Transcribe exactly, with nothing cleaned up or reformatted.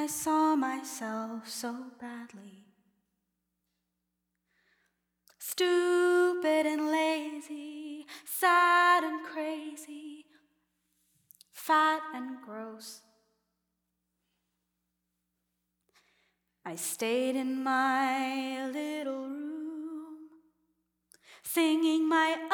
saw myself so badly. Stupid and lazy, sad and crazy, fat and gross. I stayed in my little room, singing my